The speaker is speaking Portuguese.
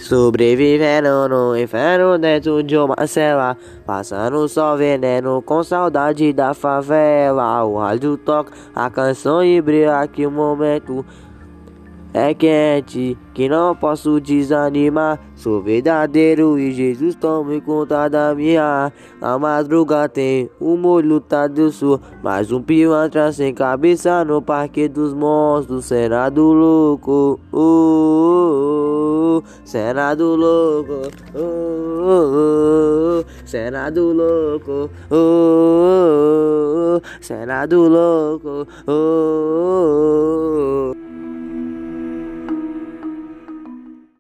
Sobrevivendo no inferno dentro de uma cela, passando só veneno com saudade da favela. O rádio toca a canção e brilha que o momento é quente, que não posso desanimar. Sou verdadeiro e Jesus tome conta da minha. Na madruga tem um molho eu sou mais um pilantra sem cabeça no parque dos monstros. Cena do louco, cena do louco, cena do louco, cena do louco,